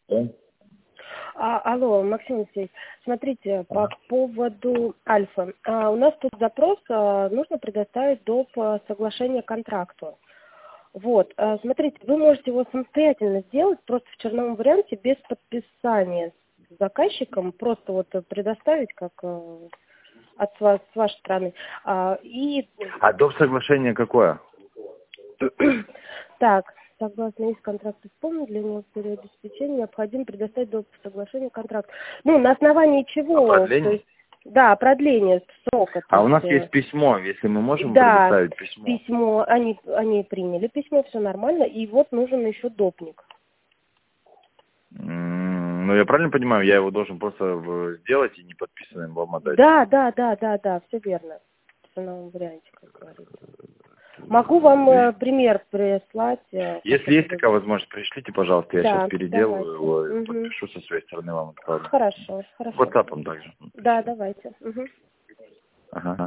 Да? Алло, Максим Алексеевич, смотрите, по поводу Альфа. У нас тут запрос, нужно предоставить доп. Соглашение к контракту. Вот, смотрите, вы можете его самостоятельно сделать, просто в черновом варианте, без подписания с заказчиком, просто вот предоставить, как от вас, с вашей стороны. А доп. Соглашение какое? Так, согласно из контракта исполнен, для него период обеспечения необходимо предоставить доп. Соглашение контракт. Ну, на основании чего? Продление? То есть, да, продление срока. У нас есть письмо, если мы можем да, предоставить письмо. Письмо, они приняли письмо, все нормально, и вот нужен еще допник. Ну, я правильно понимаю, я его должен просто сделать и не подписанным вам отдать? Да, все верно. В новом варианте, как говорится. Могу вам пример прислать. Если есть такая возможность, пришлите, пожалуйста, я сейчас переделаю давайте. его и подпишу со своей стороны вам отправлю. Хорошо. WhatsApp также. Да, давайте. Ага.